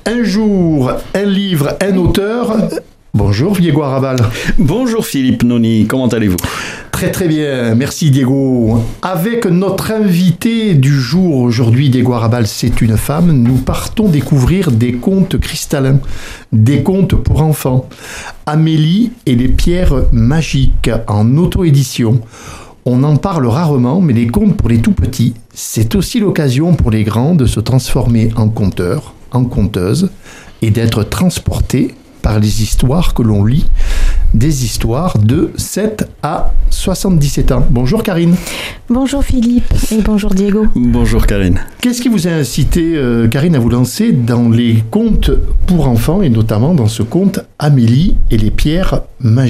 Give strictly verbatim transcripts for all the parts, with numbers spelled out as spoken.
Un jour, un livre, un auteur. Bonjour Diego Arrabal. Bonjour Philippe Noni, comment allez-vous ? Très très bien, merci Diego. Avec notre invité du jour aujourd'hui, Diego Arrabal, c'est une femme, nous partons découvrir des contes cristallins, des contes pour enfants. Amélie et les pierres magiques en auto-édition. On en parle rarement, mais les contes pour les tout petits, c'est aussi l'occasion pour les grands de se transformer en conteurs, en conteuses, et d'être transportés par les histoires que l'on lit, des histoires de sept à soixante-dix-sept ans. Bonjour Karine. Bonjour Philippe et bonjour Diego. Bonjour Karine. Qu'est-ce qui vous a incité, euh, Karine, à vous lancer dans les contes pour enfants, et notamment dans ce conte Amélie et les pierres magiques ?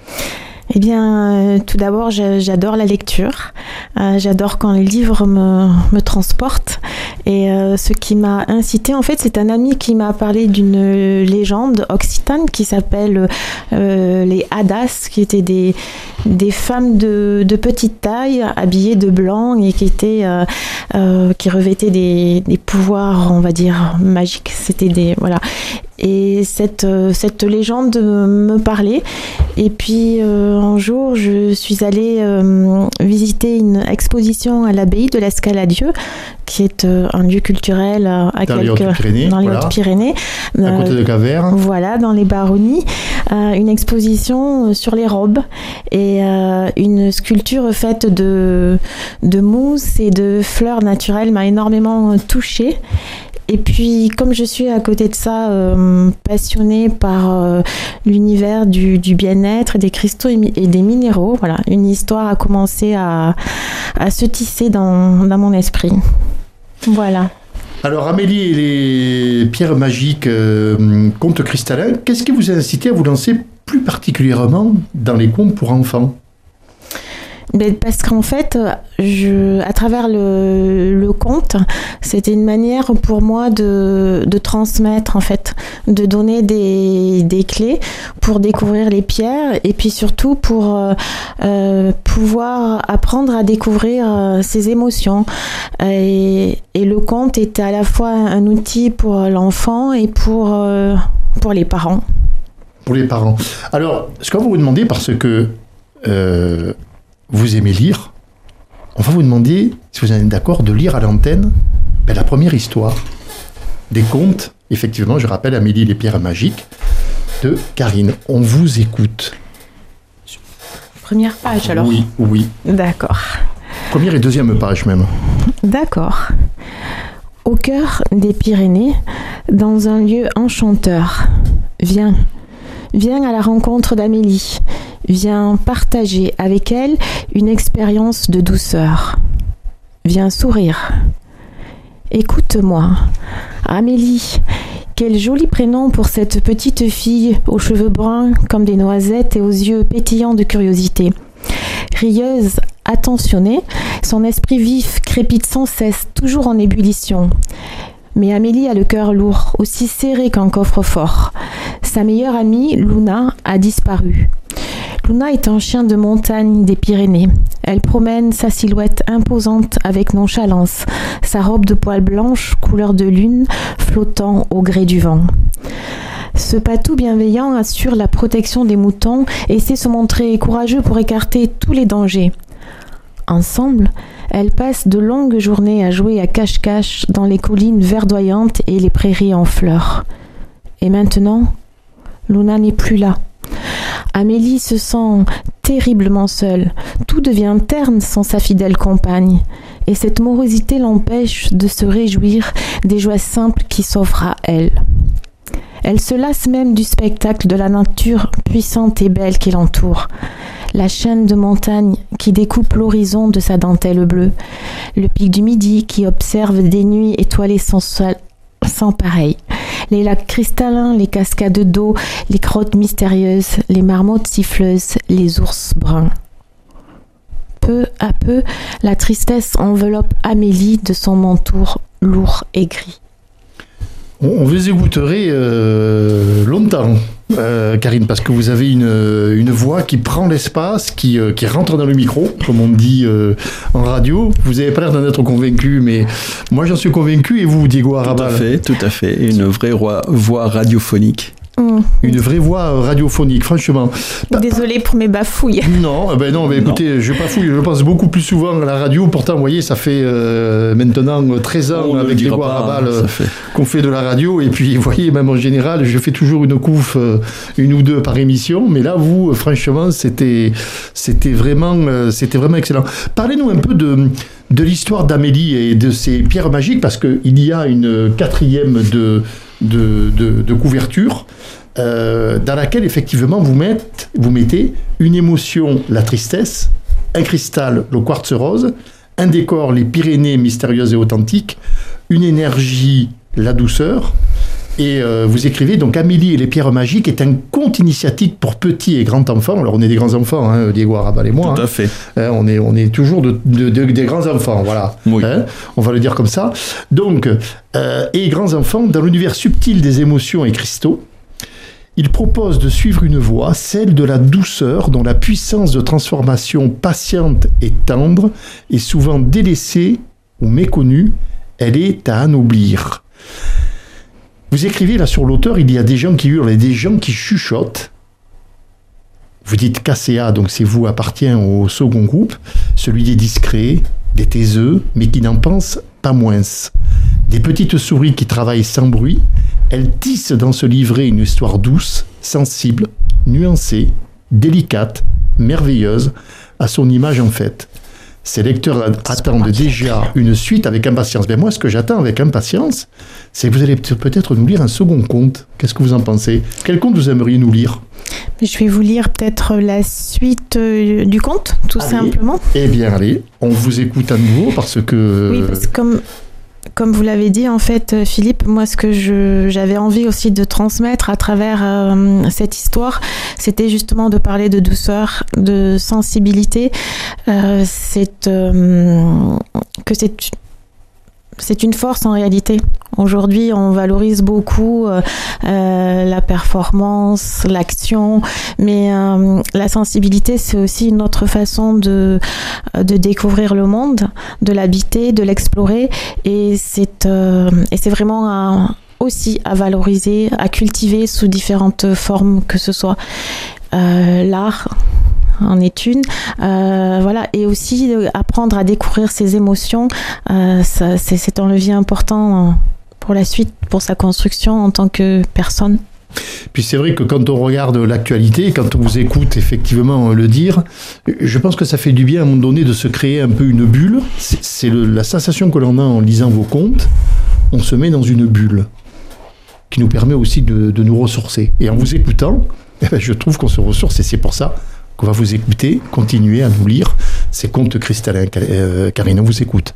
Eh bien, euh, tout d'abord, j'adore la lecture. Euh, j'adore quand les livres me, me transportent. Et euh, ce qui m'a incité, en fait, c'est un ami qui m'a parlé d'une légende occitane qui s'appelle euh, les Hadas, qui étaient des, des femmes de, de petite taille, habillées de blanc et qui étaient, euh, euh, qui revêtaient des, des pouvoirs, on va dire, magiques. C'était des, voilà. Et cette, cette légende me parlait. Et puis, euh, un jour, je suis allée euh, visiter une exposition à l'abbaye de l'Escaladieu, qui est euh, un lieu culturel à dans quelques, les Hautes-Pyrénées. Dans les Voilà. Hautes-Pyrénées. À euh, côté de Caverne. Voilà, dans les Baronnies. Euh, une exposition sur les robes et euh, une sculpture faite de, de mousse et de fleurs naturelles m'a énormément touchée. Et puis, comme je suis à côté de ça euh, passionnée par euh, l'univers du, du bien-être, des cristaux et, mi- et des minéraux, voilà, une histoire a commencé à, à se tisser dans, dans mon esprit. Voilà. Alors, Amélie et les pierres magiques, euh, contes cristallins, qu'est-ce qui vous a incité à vous lancer plus particulièrement dans les contes pour enfants ? Ben parce qu'en fait, je, à travers le, le conte, c'était une manière pour moi de, de transmettre, en fait, de donner des, des clés pour découvrir les pierres et puis surtout pour euh, euh, pouvoir apprendre à découvrir euh, ses émotions. Et, et le conte était à la fois un outil pour l'enfant et pour, euh, pour les parents. Pour les parents. Alors, ce qu'on va vous demander, parce que euh, vous aimez lire, on va vous demander, si vous êtes d'accord, de lire à l'antenne ben, la première histoire des contes, effectivement, je rappelle, Amélie et les pierres magiques, de Karine. On vous écoute. Première page, alors ? Oui, oui. D'accord. Première et deuxième page, même. D'accord. Au cœur des Pyrénées, dans un lieu enchanteur, viens, viens à la rencontre d'Amélie. Viens partager avec elle une expérience de douceur. Viens sourire. Écoute-moi. Amélie, quel joli prénom pour cette petite fille aux cheveux bruns comme des noisettes et aux yeux pétillants de curiosité. Rieuse, attentionnée, son esprit vif crépite sans cesse, toujours en ébullition. Mais Amélie a le cœur lourd, aussi serré qu'un coffre-fort. Sa meilleure amie, Luna, a disparu. Luna est un chien de montagne des Pyrénées. Elle promène sa silhouette imposante avec nonchalance, sa robe de poils blanches, couleur de lune, flottant au gré du vent. Ce patou bienveillant assure la protection des moutons et sait se montrer courageux pour écarter tous les dangers. Ensemble, elles passent de longues journées à jouer à cache-cache dans les collines verdoyantes et les prairies en fleurs. Et maintenant, Luna n'est plus là. Amélie se sent terriblement seule. Tout devient terne sans sa fidèle compagne. Et cette morosité l'empêche de se réjouir des joies simples qui s'offrent à elle. Elle se lasse même du spectacle de la nature puissante et belle qui l'entoure. La chaîne de montagne qui découpe l'horizon de sa dentelle bleue. Le pic du Midi qui observe des nuits étoilées sans, sol, sans pareil. Les lacs cristallins, les cascades d'eau, les grottes mystérieuses, les marmottes siffleuses, les ours bruns. Peu à peu, la tristesse enveloppe Amélie de son manteau lourd et gris. On, on vous écouterait euh, longtemps. euh, Karine, parce que vous avez une, une voix qui prend l'espace, qui, euh, qui rentre dans le micro, comme on dit euh, en radio. Vous n'avez pas l'air d'en être convaincu, mais moi j'en suis convaincu, et vous, Diego Arrabal? Tout à fait, tout à fait. Une vraie roi, voix radiophonique. Mmh. Une vraie voix radiophonique, franchement. Désolée pour mes bafouilles. Non, ben non, mais écoutez, non. je bafouille, je pense beaucoup plus souvent à la radio. Pourtant, vous voyez, ça fait euh, maintenant treize ans on avec Diego Arrabal euh, fait. qu'on fait de la radio. Et puis, vous voyez, même en général, je fais toujours une couffe, euh, une ou deux par émission. Mais là, vous, euh, franchement, c'était, c'était, vraiment, euh, c'était vraiment excellent. Parlez-nous un peu de, de l'histoire d'Amélie et de ses pierres magiques, parce qu'il y a une quatrième de... De, de, de couverture euh, dans laquelle effectivement vous, mettez, vous mettez une émotion, la tristesse, un cristal, le quartz rose, un décor, les Pyrénées mystérieuses et authentiques, une énergie, la douceur, et euh, vous écrivez donc Amélie et les pierres magiques est un conte initiatique pour petits et grands enfants. Alors on est des grands enfants, hein, Diego Arrabal et moi. Tout à hein. fait. Hein, on est on est toujours de, de, de, des grands enfants, voilà. Oui. Hein, on va le dire comme ça. Donc euh, et grands enfants dans l'univers subtil des émotions et cristaux. Il propose de suivre une voie, celle de la douceur, dont la puissance de transformation patiente et tendre est souvent délaissée ou méconnue. Elle est à anoblir. Vous écrivez là sur l'auteur, il y a des gens qui hurlent et des gens qui chuchotent. Vous dites K C A, donc c'est vous, appartient au second groupe, celui des discrets, des taiseux, mais qui n'en pensent pas moins. Des petites souris qui travaillent sans bruit, elles tissent dans ce livret une histoire douce, sensible, nuancée, délicate, merveilleuse, à son image en fait. Ces lecteurs attendent déjà une suite avec impatience. Mais moi, ce que j'attends avec impatience, c'est que vous allez peut-être nous lire un second conte. Qu'est-ce que vous en pensez? Quel conte vous aimeriez nous lire? Je vais vous lire peut-être la suite euh, du conte, tout allez. simplement. Eh bien, allez, on vous écoute à nouveau parce que... Oui, parce que comme... Comme vous l'avez dit, en fait, Philippe, moi, ce que je, j'avais envie aussi de transmettre à travers euh, cette histoire, c'était justement de parler de douceur, de sensibilité. Euh, c'est, euh, que c'est, c'est une force en réalité. Aujourd'hui, on valorise beaucoup euh, euh, la performance, l'action, mais euh, la sensibilité, c'est aussi une autre façon de, de découvrir le monde, de l'habiter, de l'explorer, et c'est, euh, et c'est vraiment un, aussi à valoriser, à cultiver sous différentes formes, que ce soit euh, l'art en est une, euh, voilà, et aussi euh, apprendre à découvrir ses émotions, euh, ça, c'est, c'est un levier important pour la suite, pour sa construction en tant que personne. Puis c'est vrai que quand on regarde l'actualité, quand on vous écoute effectivement le dire, je pense que ça fait du bien à un moment donné de se créer un peu une bulle. C'est, c'est le, la sensation que l'on a en lisant vos contes. On se met dans une bulle qui nous permet aussi de, de nous ressourcer. Et en vous écoutant, eh ben, je trouve qu'on se ressource, et c'est pour ça qu'on va vous écouter, continuer à nous lire ces contes cristallins. Euh, Karine, on vous écoute.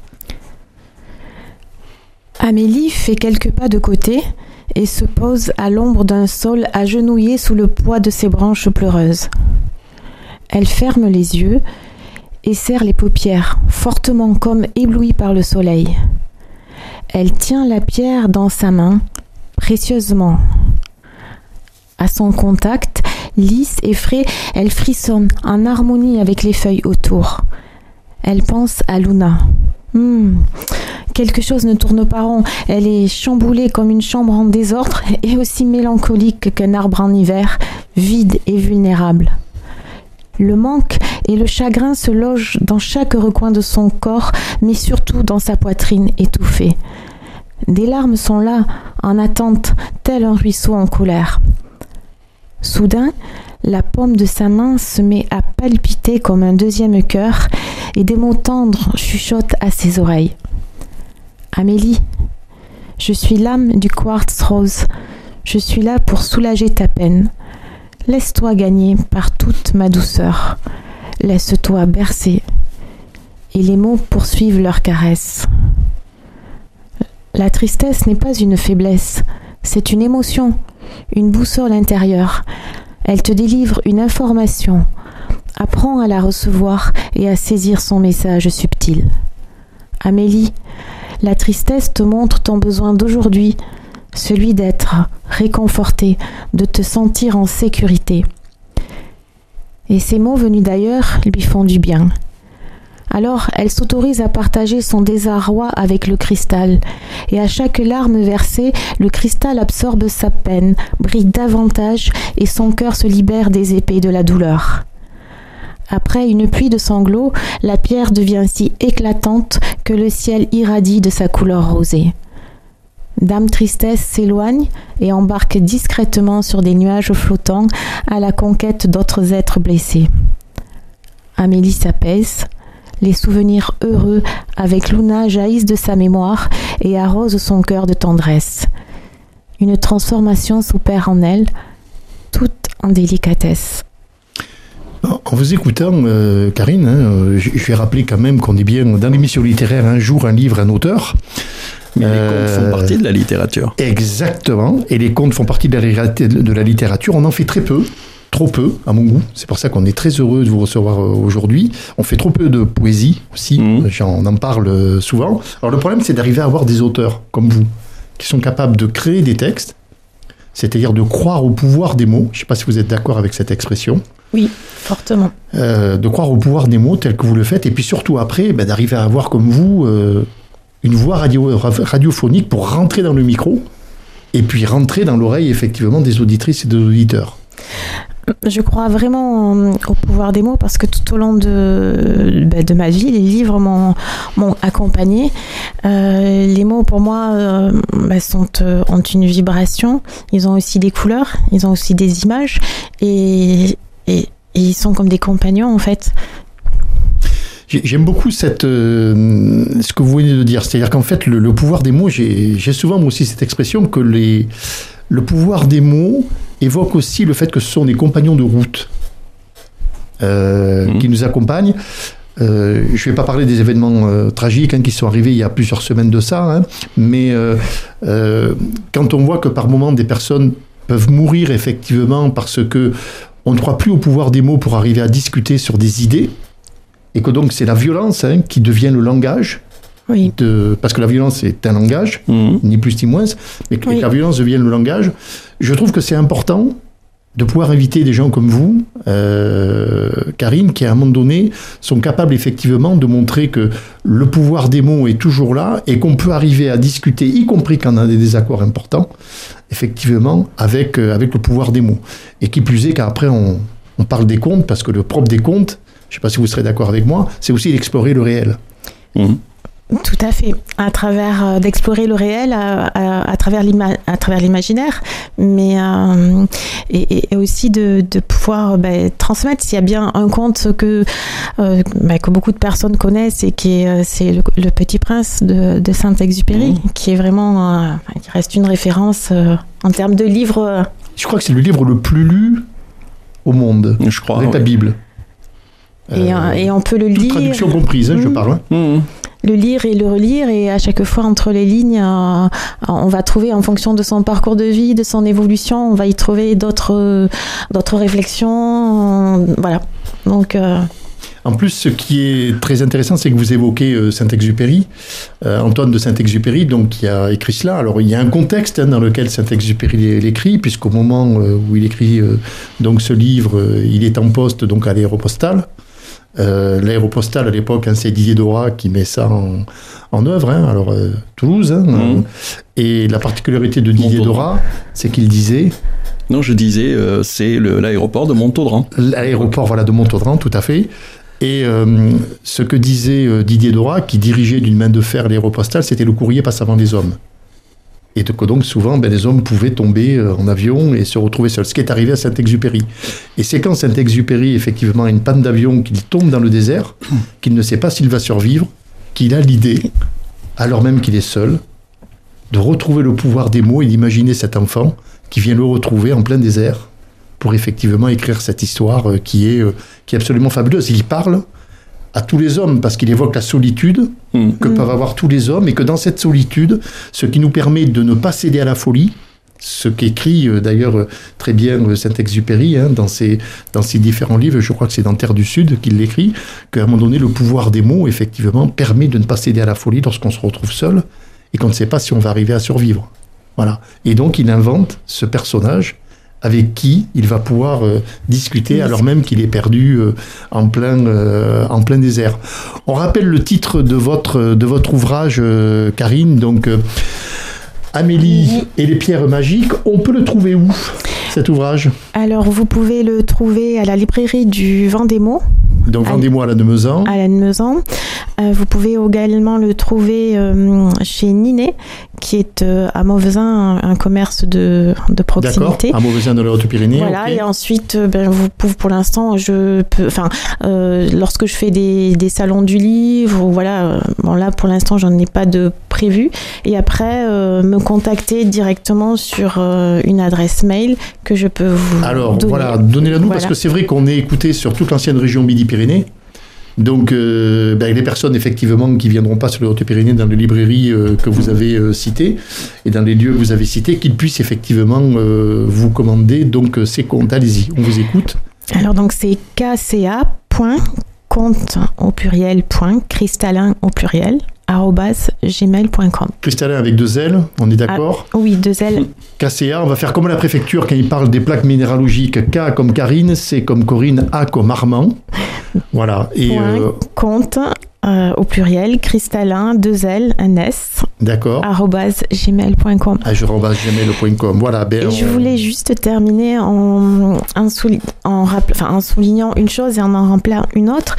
Amélie fait quelques pas de côté et se pose à l'ombre d'un saule agenouillé sous le poids de ses branches pleureuses. Elle ferme les yeux et serre les paupières, fortement comme éblouie par le soleil. Elle tient la pierre dans sa main, précieusement. À son contact, lisse et frais, elle frissonne en harmonie avec les feuilles autour. Elle pense à Luna. Hmm, quelque chose ne tourne pas rond. Elle est chamboulée comme une chambre en désordre et aussi mélancolique qu'un arbre en hiver, vide et vulnérable. Le manque et le chagrin se logent dans chaque recoin de son corps, mais surtout dans sa poitrine étouffée. Des larmes sont là, en attente, tel un ruisseau en colère. Soudain, la paume de sa main se met à palpiter comme un deuxième cœur et des mots tendres chuchotent à ses oreilles. « Amélie, je suis l'âme du quartz rose. Je suis là pour soulager ta peine. Laisse-toi gagner par toute ma douceur. Laisse-toi bercer. » Et les mots poursuivent leur caresse. La tristesse n'est pas une faiblesse, c'est une émotion, une boussole intérieure. Elle te délivre une information. Apprends à la recevoir et à saisir son message subtil. Amélie, la tristesse te montre ton besoin d'aujourd'hui, celui d'être réconforter, de te sentir en sécurité. Et ces mots venus d'ailleurs lui font du bien. Alors, elle s'autorise à partager son désarroi avec le cristal. Et à chaque larme versée, le cristal absorbe sa peine, brille davantage et son cœur se libère des épées de la douleur. Après une pluie de sanglots, la pierre devient si éclatante que le ciel irradie de sa couleur rosée. Dame Tristesse s'éloigne et embarque discrètement sur des nuages flottants à la conquête d'autres êtres blessés. Amélie s'apaise. Les souvenirs heureux avec Luna jaillissent de sa mémoire et arrosent son cœur de tendresse. Une transformation s'opère en elle, toute en délicatesse. En vous écoutant, euh, Karine, hein, je, je vais rappeler quand même qu'on est bien dans l'émission littéraire Un jour, un livre, un auteur. Mais les contes font partie de la littérature. Exactement, et les contes font partie de la, de la littérature. On en fait très peu. Trop peu, à mon goût. C'est pour ça qu'on est très heureux de vous recevoir aujourd'hui. On fait trop peu de poésie aussi. Mmh. On en parle souvent. Alors le problème, c'est d'arriver à avoir des auteurs comme vous, qui sont capables de créer des textes, c'est-à-dire de croire au pouvoir des mots. Je ne sais pas si vous êtes d'accord avec cette expression. Oui, fortement. Euh, de croire au pouvoir des mots tel que vous le faites. Et puis surtout après, ben, d'arriver à avoir comme vous euh, une voix radio, radiophonique pour rentrer dans le micro et puis rentrer dans l'oreille effectivement des auditrices et des auditeurs. Je crois vraiment au pouvoir des mots parce que tout au long de, bah, de ma vie, les livres m'ont, m'ont accompagnée. Euh, les mots, pour moi, euh, bah, sont, euh, ont une vibration. Ils ont aussi des couleurs, ils ont aussi des images et, et, et ils sont comme des compagnons, en fait. J'aime beaucoup cette, euh, ce que vous venez de dire. C'est-à-dire qu'en fait, le, le pouvoir des mots, j'ai, j'ai souvent moi aussi cette expression que les, le pouvoir des mots évoque aussi le fait que ce sont des compagnons de route euh, mmh. qui nous accompagnent. Euh, je ne vais pas parler des événements euh, tragiques hein, qui sont arrivés il y a plusieurs semaines de ça, hein, mais euh, euh, quand on voit que par moments des personnes peuvent mourir effectivement parce qu'on ne croit plus au pouvoir des mots pour arriver à discuter sur des idées, et que donc c'est la violence hein, qui devient le langage, oui. de, parce que la violence est un langage, mmh. ni plus ni moins, mais que oui. la violence devienne le langage. Je trouve que c'est important de pouvoir inviter des gens comme vous, euh, Karine, qui à un moment donné sont capables effectivement de montrer que le pouvoir des mots est toujours là et qu'on peut arriver à discuter, y compris quand on a des désaccords importants, effectivement, avec, euh, avec le pouvoir des mots. Et qui plus est qu'après on, on parle des contes, parce que le propre des contes, je ne sais pas si vous serez d'accord avec moi, c'est aussi d'explorer le réel. Mmh. Tout à fait, à travers euh, d'explorer le réel, à, à, à, travers, l'ima- à travers l'imaginaire, mais euh, et, et aussi de, de pouvoir bah, transmettre. S'il y a bien un conte que euh, bah, que beaucoup de personnes connaissent et qui est c'est le, le Petit Prince de, de Saint-Exupéry, mmh. qui est vraiment, euh, qui reste une référence euh, en termes de livre. Euh... Je crois que c'est le livre le plus lu au monde. Je crois. Avec ouais. la Bible. Et, euh, et on peut le toute lire. Traduction comprise, hein, mmh. je parle. Mmh. Le lire et le relire, et à chaque fois entre les lignes, euh, on va trouver en fonction de son parcours de vie, de son évolution, on va y trouver d'autres, euh, d'autres réflexions, euh, voilà. Donc, euh... En plus, ce qui est très intéressant, c'est que vous évoquez euh, Saint-Exupéry, euh, Antoine de Saint-Exupéry, donc qui a écrit cela. Alors, il y a un contexte hein, dans lequel Saint-Exupéry l'écrit, puisqu'au moment euh, où il écrit euh, donc ce livre, euh, il est en poste donc à l'Aéropostale. Euh, L'Aéropostale à l'époque, hein, c'est Didier Dora qui met ça en, en œuvre, hein, alors euh, Toulouse. Hein, mmh. Et la particularité de Didier Montaudran. Dora, c'est qu'il disait. Non, je disais, euh, c'est le, l'aéroport de Montaudran. L'aéroport, voilà, de Montaudran, tout à fait. Et euh, ce que disait euh, Didier Dora, qui dirigeait d'une main de fer l'Aéropostale, c'était le courrier passe avant les hommes. Et que donc souvent, ben, les hommes pouvaient tomber euh, en avion et se retrouver seuls. Ce qui est arrivé à Saint-Exupéry. Et c'est quand Saint-Exupéry, effectivement, a une panne d'avion, qu'il tombe dans le désert, qu'il ne sait pas s'il va survivre, qu'il a l'idée, alors même qu'il est seul, de retrouver le pouvoir des mots et d'imaginer cet enfant qui vient le retrouver en plein désert pour effectivement écrire cette histoire euh, qui, est, euh, qui est absolument fabuleuse. Il parle à tous les hommes, parce qu'il évoque la solitude mmh. que mmh. peuvent avoir tous les hommes, et que dans cette solitude, ce qui nous permet de ne pas céder à la folie, ce qu'écrit euh, d'ailleurs euh, très bien euh, Saint-Exupéry hein, dans, ses, dans ses différents livres, je crois que c'est dans Terre du Sud qu'il l'écrit, qu'à un moment donné, le pouvoir des mots, effectivement, permet de ne pas céder à la folie lorsqu'on se retrouve seul, et qu'on ne sait pas si on va arriver à survivre. Voilà. Et donc, il invente ce personnage avec qui il va pouvoir euh, discuter, oui. alors même qu'il est perdu euh, en, plein, euh, en plein désert. On rappelle le titre de votre, de votre ouvrage, euh, Karine, donc euh, Amélie oui. et les pierres magiques. On peut le trouver où, cet ouvrage ? Alors, vous pouvez le trouver à la librairie du Vendémo. Donc, Vendémo à la Nemezan. À la Nemezan. Euh, vous pouvez également le trouver euh, chez Ninet, qui est euh, à Mauvezin, un, un commerce de, de proximité. D'accord, à Mauvezin dans les Hautes-Pyrénées. Voilà, okay. Et ensuite, euh, ben, vous pouvez, pour l'instant, je peux, enfin, euh, lorsque je fais des, des salons du livre, voilà, euh, bon là, pour l'instant, j'en ai pas de prévu. Et après, euh, me contacter directement sur euh, une adresse mail que je peux vous Alors, donner. voilà, donnez-la nous, voilà. Parce que c'est vrai qu'on est écouté sur toute l'ancienne région Midi-Pyrénées. Donc, euh, ben, les personnes, effectivement, qui ne viendront pas sur les Hautes-Pyrénées dans les librairies euh, que vous avez euh, citées et dans les lieux que vous avez cités, qu'ils puissent effectivement euh, vous commander donc euh, ces comptes. Allez-y, on vous écoute. Alors, donc, c'est kca.compte au pluriel, point, cristallin au pluriel, arobase gmail point com. Cristallin avec deux L, on est d'accord ? Ah, oui, deux L. K C A, on va faire comme la préfecture quand il parle des plaques minéralogiques. K comme Karine, C comme Corinne, A comme Armand. Voilà. Et point, euh... compte euh, au pluriel, cristallin, deux L, un S. D'accord. arobase gmail point com. arobase gmail point com. Voilà. Ben, et on... je voulais juste terminer en, en, souli- en, rappel- enfin, en soulignant une chose et en en rappelant une autre.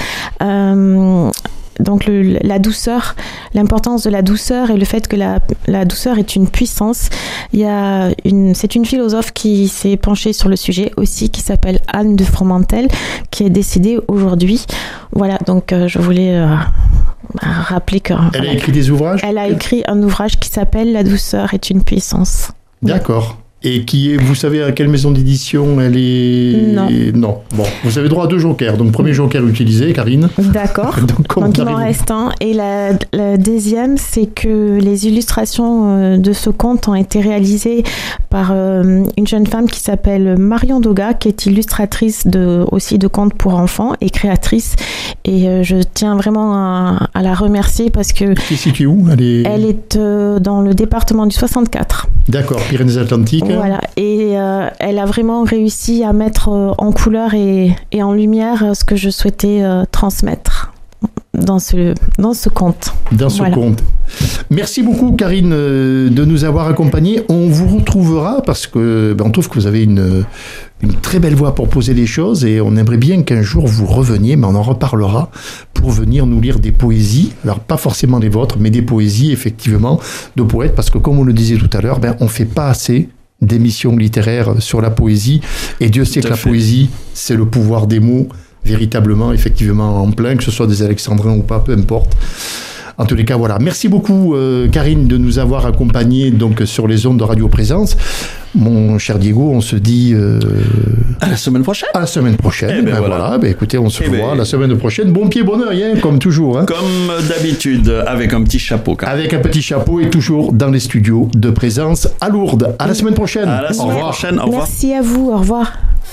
Euh, Donc le, la douceur, l'importance de la douceur et le fait que la, la douceur est une puissance. Il y a une, c'est une philosophe qui s'est penchée sur le sujet aussi, qui s'appelle Anne de Fromentel, qui est décédée aujourd'hui. Voilà, donc euh, je voulais euh, rappeler que... Elle voilà, a écrit des ouvrages ? Elle a écrit un ouvrage qui s'appelle « La douceur est une puissance ». D'accord. Et qui est, vous savez à quelle maison d'édition elle est ? Non. Non. Bon, vous avez droit à deux jokers. Donc, premier joker utilisé, Karine. D'accord. Donc, Donc il m'en reste un. Et la, la deuxième, c'est que les illustrations de ce conte ont été réalisées par euh, une jeune femme qui s'appelle Marion Doga, qui est illustratrice de, aussi de contes pour enfants et créatrice. Et euh, je tiens vraiment à, à la remercier parce que... Qui est située où ? Elle est, elle est euh, dans le département du soixante-quatre. D'accord, Pyrénées-Atlantiques. Voilà, et euh, elle a vraiment réussi à mettre euh, en couleur et, et en lumière euh, ce que je souhaitais euh, transmettre dans ce, dans ce conte. Dans ce voilà. conte. Merci beaucoup, Karine, euh, de nous avoir accompagnés. On vous retrouvera parce que ben, on trouve que vous avez une, une très belle voix pour poser les choses et on aimerait bien qu'un jour vous reveniez, mais on en reparlera, pour venir nous lire des poésies. Alors, pas forcément les vôtres, mais des poésies, effectivement, de poètes, parce que comme on le disait tout à l'heure, ben, on ne fait pas assez d'émissions littéraires sur la poésie, et Dieu sait que la poésie, c'est le pouvoir des mots, véritablement, effectivement, en plein, que ce soit des alexandrins ou pas, peu importe. En tous les cas, voilà. Merci beaucoup, euh, Karine, de nous avoir accompagnés donc, sur les ondes de Radio Présence. Mon cher Diego, on se dit... Euh, à la semaine prochaine. À la semaine prochaine. Eh ben ben voilà. voilà. Ben écoutez, on se eh voit ben... la semaine prochaine. Bon pied, bon oeil, hein, comme toujours. Hein. Comme d'habitude, avec un petit chapeau. Quand même. Avec un petit chapeau et toujours dans les studios de Présence à Lourdes. À la semaine prochaine. À la semaine au revoir. prochaine. Au revoir. Merci à vous. Au revoir.